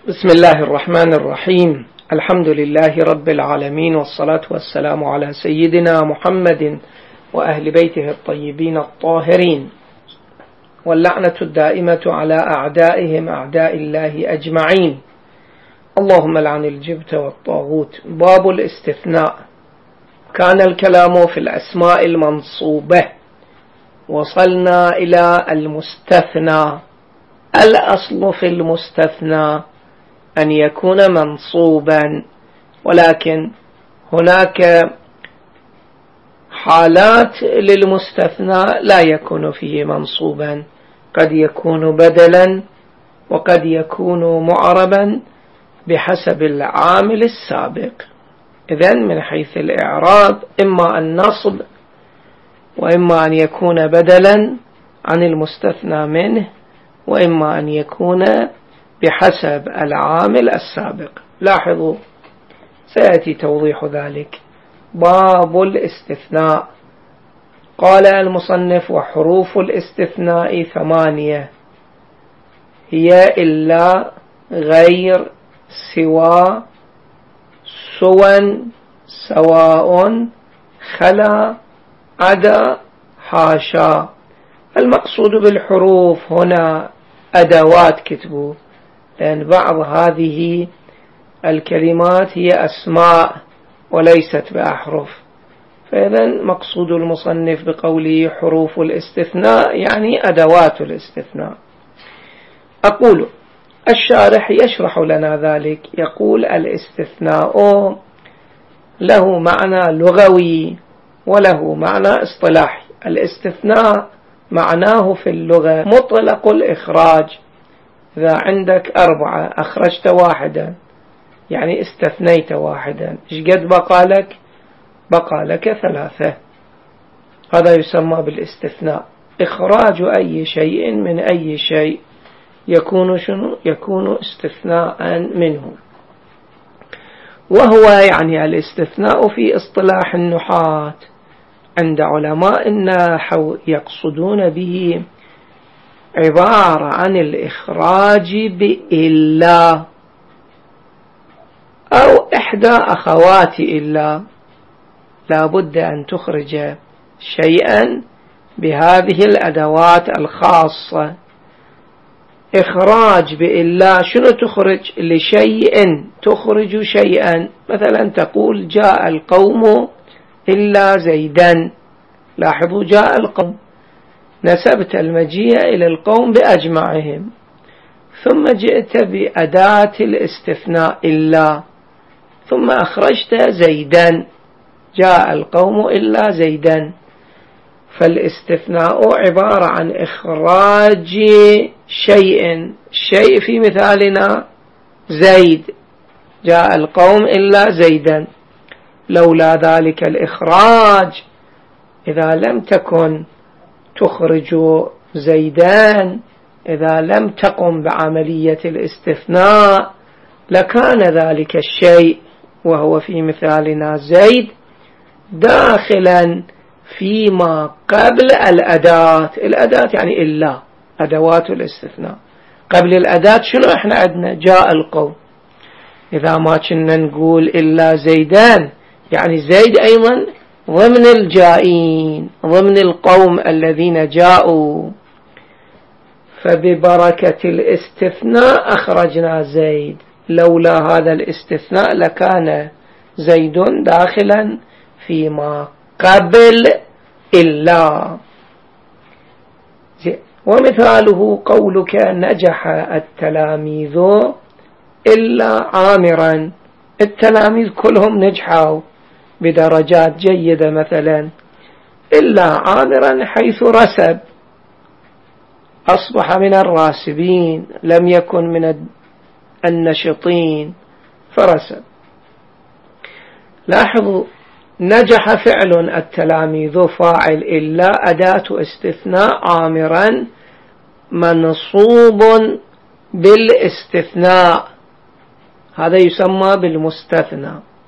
بسم الله الرحمن الرحيم. الحمد لله رب العالمين، والصلاة والسلام على سيدنا محمد وأهل بيته الطيبين الطاهرين، واللعنة الدائمة على أعدائهم أعداء الله أجمعين. اللهم لعن الجبت والطاغوت. باب الاستثناء. كان الكلام في الأسماء المنصوبة، وصلنا إلى المستثنى. الأصل في المستثنى أن يكون منصوبا، ولكن هناك حالات للمستثنى لا يكون فيه منصوبا، قد يكون بدلا وقد يكون معربا بحسب العامل السابق. إذن من حيث الإعراب إما النصب وإما أن يكون بدلا عن المستثنى منه، وإما أن يكون بحسب العامل السابق. لاحظوا سيأتي توضيح ذلك. باب الاستثناء. قال المصنف: وحروف الاستثناء 8، هي إلا، غير، سوى، سوى، سواء، خلا، عدا، حاشا. المقصود بالحروف هنا أدوات كتبوا، لأن بعض هذه الكلمات هي أسماء وليست بأحرف، فإذا مقصود المصنف بقوله حروف الاستثناء يعني أدوات الاستثناء. أقول الشارح يشرح لنا ذلك، يقول: الاستثناء له معنى لغوي وله معنى اصطلاحي. الاستثناء معناه في اللغة مطلق الإخراج. إذا عندك 4 أخرجت واحدا يعني استثنيت واحدا، إيش قد بقى لك؟ بقى لك 3. هذا يسمى بالاستثناء. إخراج أي شيء من أي شيء يكون شنو؟ يكون استثناء منه. وهو يعني الاستثناء في اصطلاح النحاة عند علماء النحو يقصدون به عبارة عن الإخراج بإلا أو إحدى أخوات إلا. لا بد أن تخرج شيئا بهذه الأدوات الخاصة. إخراج بإلا شنو تخرج؟ لشيء تخرج شيئا، مثلا تقول جاء القوم إلا زيدا. لاحظوا جاء القوم، نسبت المجيء إلى القوم بأجمعهم، ثم جئت بأداة الاستثناء إلا، ثم أخرجت زيدا، جاء القوم إلا زيدا. فالاستثناء عبارة عن إخراج شيء في مثالنا زيد، جاء القوم إلا زيدا. لولا ذلك الإخراج، إذا لم تكن تخرج زيدان، إذا لم تقم بعملية الاستثناء، لكان ذلك الشيء وهو في مثالنا زيد داخلا فيما قبل الأداة. الأداة يعني إلا، أدوات الاستثناء. قبل الأداة شنو احنا عندنا؟ جاء القوم. إذا ما كنا نقول إلا زيدان يعني زيد أيضا ضمن الجائين، ضمن القوم الذين جاءوا. فببركة الاستثناء أخرجنا زيد. لولا هذا الاستثناء لكان زيد داخلا فيما قبل إلا. ومثاله قولك نجح التلاميذ إلا عامرا. التلاميذ كلهم نجحوا بدرجات جيدة مثلا، إلا عامرا حيث رسب، أصبح من الراسبين، لم يكن من النشطين فرسب. لاحظوا نجح فعل، التلاميذ فاعل، إلا أداة استثناء، عامرا منصوب بالاستثناء، هذا يسمى بالمستثنى.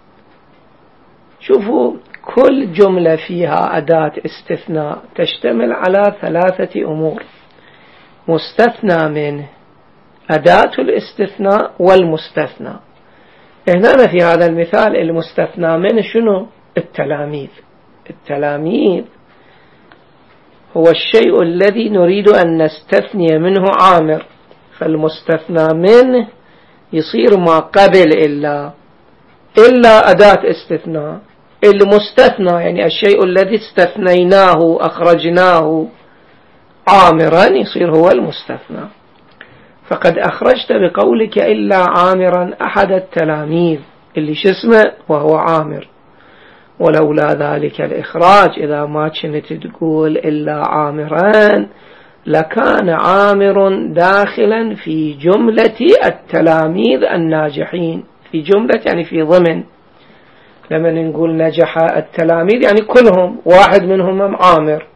شوفوا كل جملة فيها أداة استثناء تشتمل على 3 أمور: مستثنى منه، أداة الاستثناء والمستثنى. هنا في هذا المثال المستثنى من شنو؟ التلاميذ. التلاميذ هو الشيء الذي نريد أن نستثني منه عامر، فالمستثنى منه يصير ما قبل إلا أداة استثناء. المستثنى يعني الشيء الذي استثنيناه أخرجناه عامرا يصير هو المستثنى. فقد أخرجت بقولك إلا عامرا أحد التلاميذ اللي شسمه وهو عامر، ولولا ذلك الإخراج إذا ما كنت تقول إلا عامرا لكان عامر داخلا في جملة التلاميذ الناجحين. في جملة يعني في ضمن، لما نقول نجح التلاميذ يعني كلهم، واحد منهم عامر.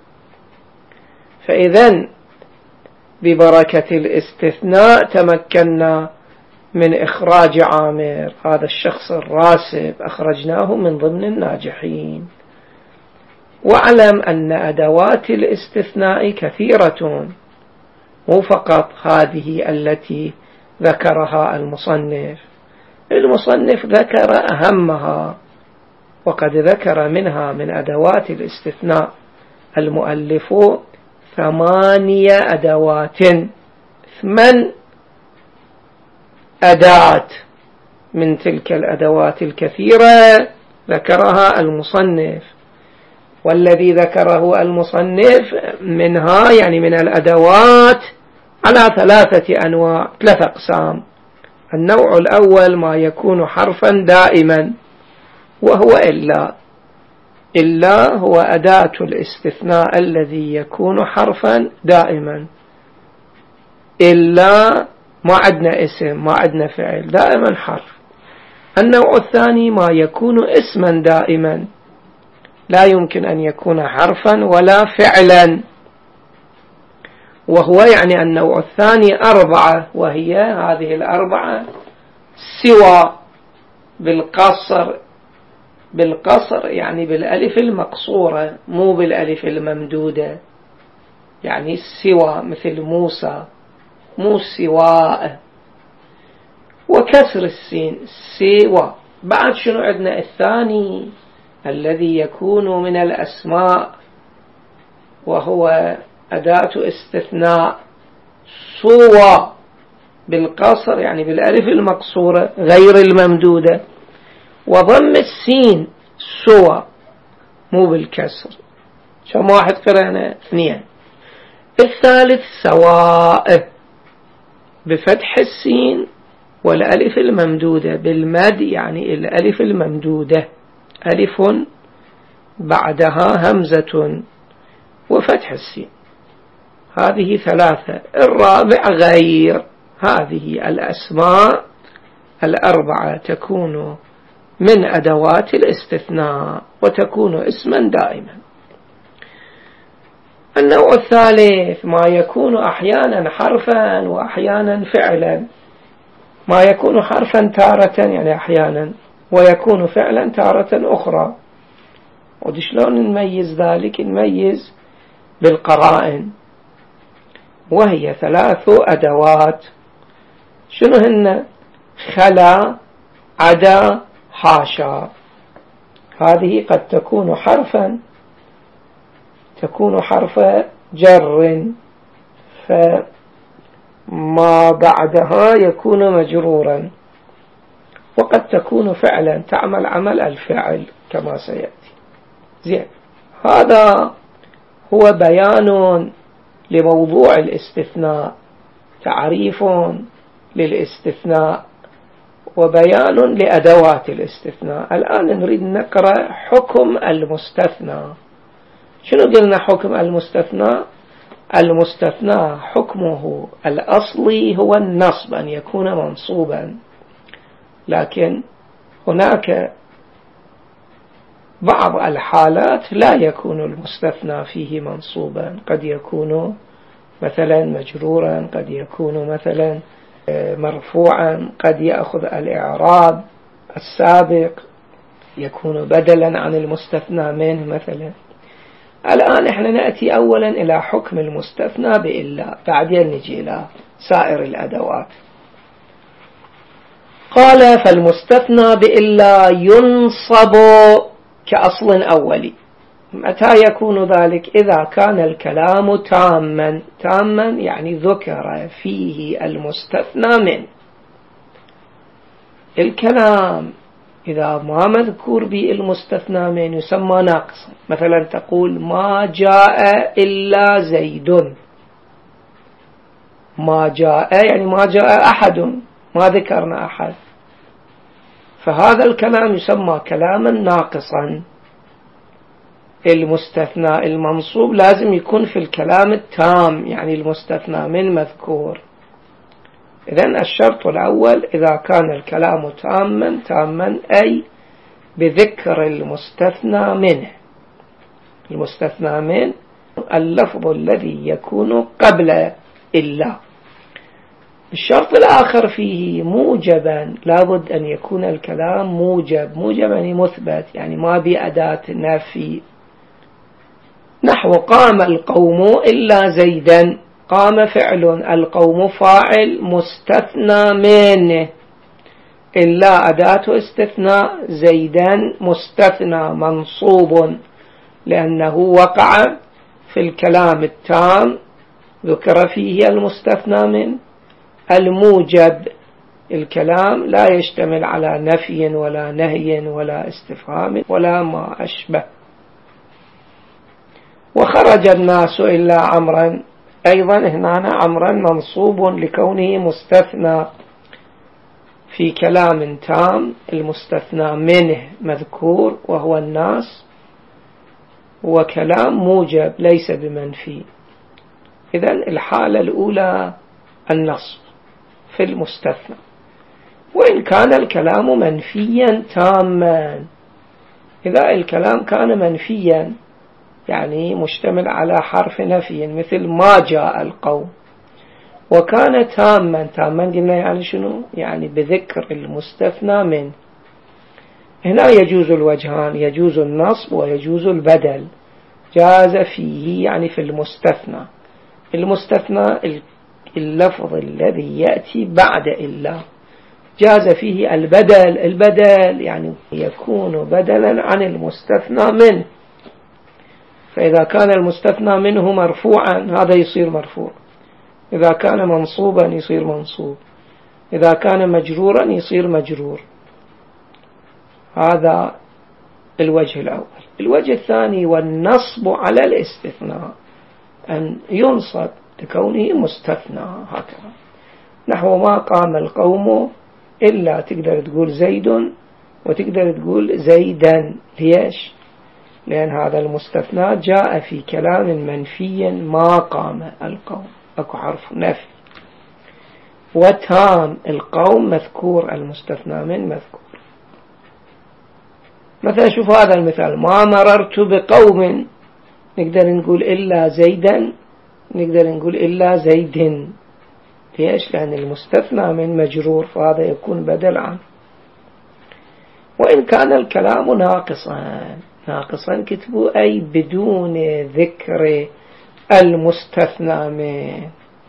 فإذن ببركة الاستثناء تمكنا من إخراج عامر، هذا الشخص الراسب أخرجناه من ضمن الناجحين. واعلم أن أدوات الاستثناء كثيرة، مو فقط هذه التي ذكرها المصنف. المصنف ذكر أهمها، وقد ذكر منها من أدوات الاستثناء المؤلف 8 أدوات، 8 أداة من تلك الأدوات الكثيرة ذكرها المصنف. والذي ذكره المصنف منها يعني من الأدوات على 3 أنواع، 3 أقسام. النوع الأول ما يكون حرفا دائما وهو إلا هو أداة الاستثناء الذي يكون حرفا دائما. إلا ما عندنا اسم، ما عندنا فعل، دائما حرف. النوع الثاني ما يكون اسما دائما، لا يمكن أن يكون حرفا ولا فعلا، وهو يعني النوع الثاني 4، وهي هذه 4 سوى بالقصر يعني بالألف المقصورة مو بالألف الممدودة، يعني سوى مثل موسى، مو سواء، وكسر السين سوى. بعد شنو عندنا الثاني الذي يكون من الأسماء، وهو أداة استثناء سوى بالقصر يعني بالألف المقصورة غير الممدودة، وضم السين سوى مو بالكسر. كم واحد قرأنا؟ 2. الثالث سواء بفتح السين والألف الممدودة بالمد، يعني الألف الممدودة ألف بعدها همزة وفتح السين، هذه 3. الرابع غير. هذه الأسماء 4 تكون من أدوات الاستثناء وتكون اسما دائما. النوع الثالث ما يكون أحيانا حرفا وأحيانا فعلا. ما يكون حرفا تارة يعني أحيانا، ويكون فعلا تارة أخرى. وشلون نميز ذلك؟ نميز بالقرائن، وهي 3 أدوات. شنو هن؟ خلا، عدا، حاشا. هذه قد تكون حرفا، تكون حرف جر، فما بعدها يكون مجرورا، وقد تكون فعلا تعمل عمل الفعل كما سيأتي. زين، هذا هو بيان لموضوع الاستثناء، تعريف للاستثناء وبيان لأدوات الاستثناء. الآن نريد نقرأ حكم المستثنى. شنو قلنا حكم المستثنى؟ المستثنى حكمه الأصلي هو النصب، أن يكون منصوبا، لكن هناك بعض الحالات لا يكون المستثنى فيه منصوبا، قد يكون مثلا مجرورا، قد يكون مثلا مرفوعا، قد يأخذ الإعراب السابق، يكون بدلا عن المستثنى منه مثلا. الآن احنا نأتي أولا إلى حكم المستثنى بإلا، بعدين نجي إلى سائر الأدوات. قال فالمستثنى بإلا ينصب كأصل أولي. متى يكون ذلك؟ إذا كان الكلام تاما. تاما يعني ذكر فيه المستثنى منه. الكلام إذا ما مذكور به المستثنى منه يسمى ناقصا. مثلا تقول ما جاء إلا زيد. ما جاء يعني ما جاء أحد، ما ذكرنا أحد، فهذا الكلام يسمى كلاما ناقصا. المستثنى المنصوب لازم يكون في الكلام التام، يعني المستثنى من مذكور. إذن الشرط الأول إذا كان الكلام تاما أي بذكر المستثنى منه. المستثنى من اللفظ الذي يكون قبل إلا. الشرط الآخر فيه موجبا، لابد أن يكون الكلام موجب. موجب يعني مثبت، يعني ما بأداة نفي. نحو قام القوم إلا زيدا. قام فعل، القوم فاعل، مستثنى منه، إلا أداة استثناء، زيدا مستثنى منصوب لأنه وقع في الكلام التام ذكر فيه المستثنى منه. الموجب الكلام لا يشتمل على نفي ولا نهي ولا استفهام ولا ما أشبه. وخرج الناس إلا عمرا، أيضا هنا عمرا منصوب لكونه مستثنى في كلام تام، المستثنى منه مذكور وهو الناس، وكلام موجب ليس بمنفي. إذن الحالة الأولى النصب في المستثنى. وإن كان الكلام منفيا تاما، إذا الكلام كان منفيا يعني مشتمل على حرف نفي مثل ما جاء القوم، وكان تاما. تاما قلنا يعني شنو؟ يعني بذكر المستثنى من. هنا يجوز الوجهان، يجوز النصب ويجوز البدل. جاز فيه يعني في المستثنى. المستثنى اللفظ الذي يأتي بعد إلا. جاز فيه البدل. البدل يعني يكون بدلا عن المستثنى منه. فإذا كان المستثنى منه مرفوعا هذا يصير مرفوع، إذا كان منصوبا يصير منصوب، إذا كان مجرورا يصير مجرور. هذا الوجه الأول. الوجه الثاني والنصب على الاستثناء، أن ينصب لكونه مستثنى هكذا. نحو ما قام القوم إلا تقدر تقول زيد وتقدر تقول زيدا. ليش؟ لأن هذا المستثنى جاء في كلام منفي ما قام القوم، أكو حرف نفي. وتام القوم مذكور، المستثنى من مذكور. مثلا شوف هذا المثال، ما مررت بقوم، نقدر نقول إلا زيدا، نقدر نقول إلا زيد. ليش؟ لأن المستثنى من مجرور، فهذا يكون بدل عنه. وإن كان الكلام ناقصا كتبوا أي بدون ذكر المستثنى من.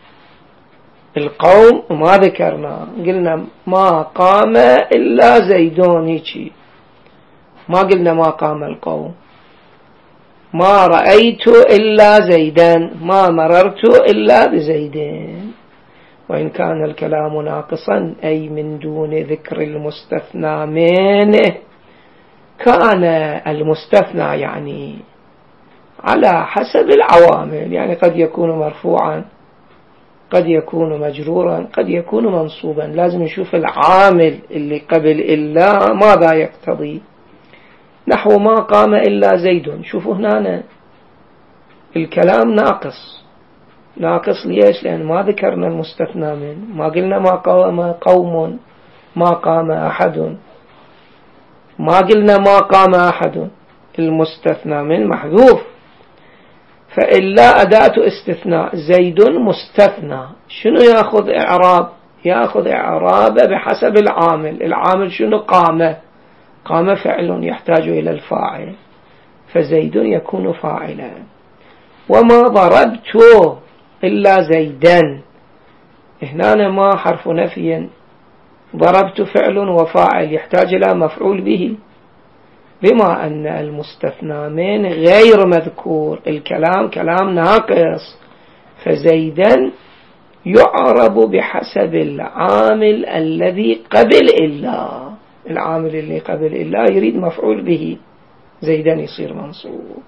القوم ما ذكرنا، قلنا ما قام إلا زيدون، هيك ما قلنا ما قام القوم. ما رأيت إلا زيدان، ما مررت إلا بزيدين. وإن كان الكلام ناقصا أي من دون ذكر المستثنى منه، كان المستثنى يعني على حسب العوامل، يعني قد يكون مرفوعا، قد يكون مجرورا، قد يكون منصوبا. لازم نشوف العامل اللي قبل إلا ماذا يقتضي. نحو ما قام إلا زيد، شوفوا هنا الكلام ناقص. ليش؟ لأن ما ذكرنا المستثنى من، ما قلنا ما قام قوم، ما قام أحد، ما قلنا ما قام أحد. المستثنى من محذوف. فإلا أداة استثناء، زيد مستثنى. شنو يأخذ إعراب؟ يأخذ إعراب بحسب العامل. العامل شنو؟ قام فعل يحتاج إلى الفاعل، فزيد يكون فاعلا. وما ضربت إلا زيدا، هنا ما حرف نفي، ضربت فعل وفاعل يحتاج إلى مفعول به، بما أن المستثنى من غير مذكور، الكلام كلام ناقص، فزيدا يعرب بحسب العامل الذي قبل إلا، العامل اللي قبل إلا يريد مفعول به، زيدا يصير منصوب.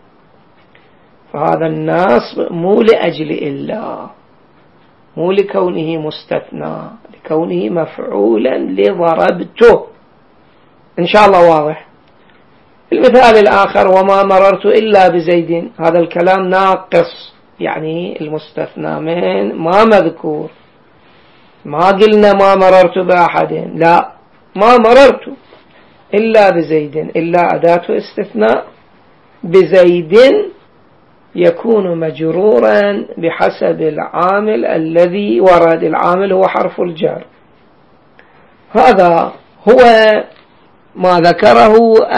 فهذا النصب مو لأجل إلا، مو لكونه مستثنى، لكونه مفعولا لضربته. إن شاء الله واضح. المثال الآخر: وما مررت إلا بزيد، هذا الكلام ناقص، يعني المستثنى من ما مذكور، ما قلنا ما مررت بأحد، لا، ما مررت إلا بزيد، إلا أداة استثناء، بزيد يكون مجرورا بحسب العامل الذي ورد، العامل هو حرف الجر. هذا هو ما ذكره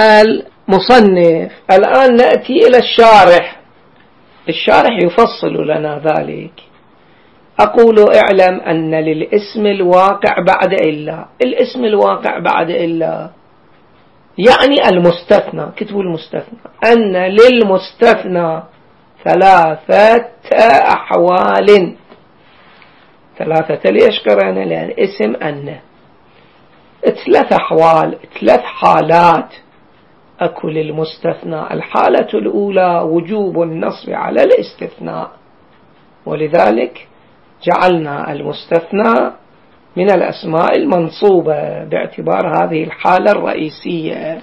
المصنف. الآن نأتي إلى الشارح. الشارح يفصل لنا ذلك. أقول: اعلم أن للاسم الواقع بعد إلا، الاسم الواقع بعد إلا يعني المستثنى، كتبوا المستثنى، أن للمستثنى ثلاثة أحوال. ثلاثة ليش قرأنا؟ لأن اسم أن ثلاث أحوال، ثلاث حالات أكو للمستثنى. الحالة الأولى وجوب النصب على الاستثناء، ولذلك جعلنا المستثنى من الأسماء المنصوبة باعتبار هذه الحالة الرئيسية.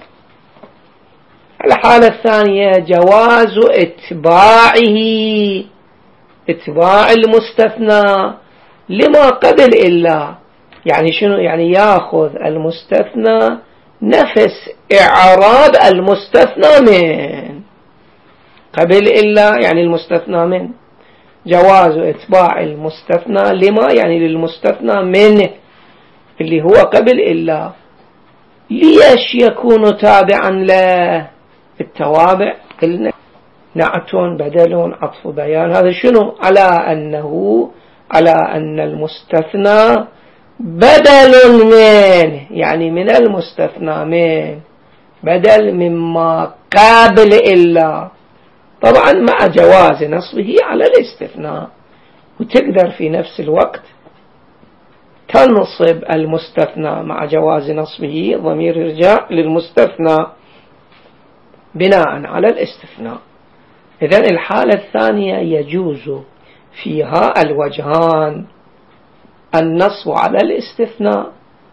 الحالة الثانية جواز اتباع المستثنى لما قبل إلا. يعني شنو؟ يعني يأخذ المستثنى نفس إعراب المستثنى من قبل إلا، يعني المستثنى من. جواز اتباع المستثنى لما يعني للمستثنى من اللي هو قبل إلا. ليش يكون تابعا له؟ التوابع نعت بدل عطف بيان، هذا شنو؟ على أن المستثنى بدل من، يعني من المستثنى من، بدل مما قابل إلا، طبعا مع جواز نصبه على الاستثناء. وتقدر في نفس الوقت تنصب المستثنى مع جواز نصبه، ضمير يرجع للمستثنى بناء على الاستثناء. إذن الحالة الثانية يجوز فيها الوجهان: النصب على الاستثناء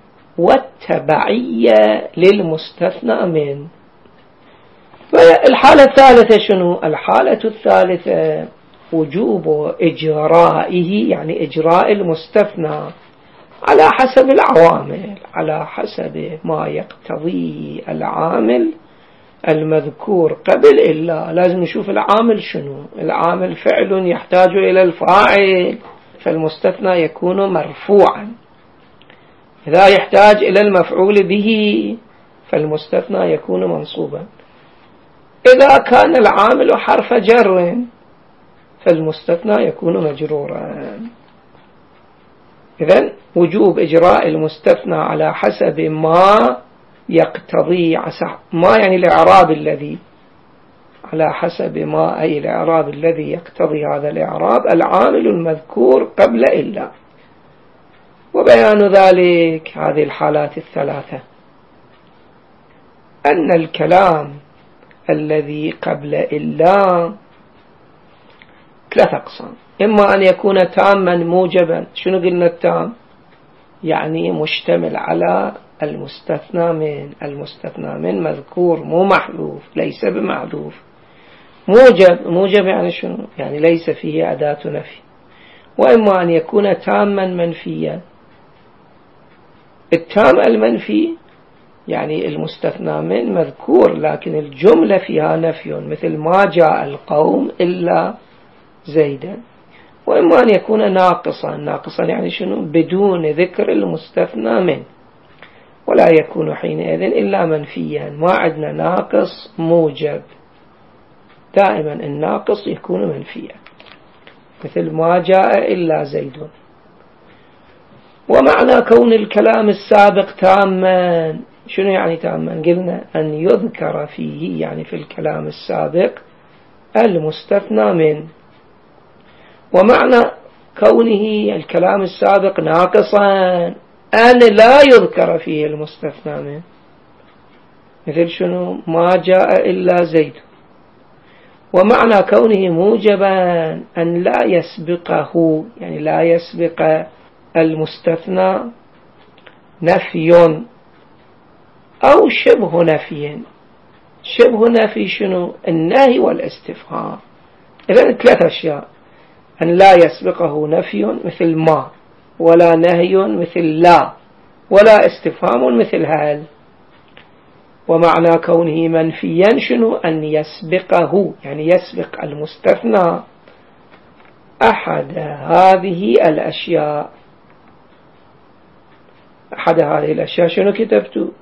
والتبعية للمستثنى من. الحالة الثالثة شنو؟ الحالة الثالثة وجوب إجرائه، يعني إجراء المستثنى على حسب العوامل، على حسب ما يقتضي العامل المذكور قبل إلا. لازم نشوف العامل شنو. العامل فعل يحتاج إلى الفاعل، فالمستثنى يكون مرفوعا. إذا يحتاج إلى المفعول به فالمستثنى يكون منصوبا. إذا كان العامل حرف جر فالمستثنى يكون مجرورا. إذن وجوب إجراء المستثنى على حسب ما يقتضي، ما يعني الإعراب الذي، على حسب ما أي الإعراب الذي يقتضي هذا الإعراب العامل المذكور قبل إلا. وبيان ذلك هذه الحالات الثلاثة: أن الكلام الذي قبل إلا ثلاث أقسام: إما أن يكون تاما موجبا. شنو قلنا التام؟ يعني مشتمل على المستثنى من. المستثنى من مذكور مو محذوف، ليس بمحذوف. موجب يعني شنو؟ يعني ليس فيه أداة نفي. وإما أن يكون تاما منفيا. التام المنفي يعني المستثنى من مذكور لكن الجملة فيها نفي، مثل ما جاء القوم إلا زيدا. وإما أن يكون ناقصا يعني شنو؟ بدون ذكر المستثنى من، ولا يكون حينئذ إلا منفيا. ما عندنا ناقص موجب. دائما الناقص يكون منفيا، مثل ما جاء إلا زيد. ومعنى كون الكلام السابق تاما، شنو يعني تاما؟ قلنا أن يذكر فيه، يعني في الكلام السابق، المستثنى من. ومعنى كونه الكلام السابق ناقصا أن لا يذكر فيه المستثنى من، مثل شنو؟ ما جاء إلا زيد. ومعنى كونه موجبا أن لا يسبقه، يعني لا يسبق المستثنى نفي أو شبه نفي. شبه نفي شنو؟ النهي والاستفهام. إذن 3 أشياء: أن لا يسبقه نفي مثل ما، ولا نهي مثل لا، ولا استفهام مثل هل. ومعنى كونه منفيا شنو؟ أن يسبقه، يعني يسبق المستثنى أحد هذه الأشياء. أحد هذه الأشياء شنو كتبت؟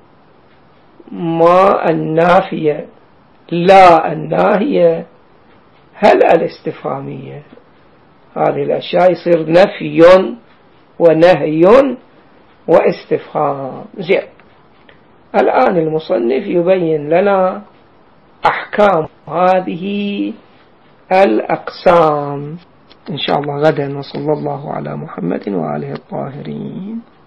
ما النافية، لا الناهية، هل الاستفهامية. هذه الأشياء يصير نفي ونهي واستفهام. زين، الآن المصنف يبين لنا أحكام هذه الأقسام إن شاء الله غدا. وصلى الله على محمد وآله الطاهرين.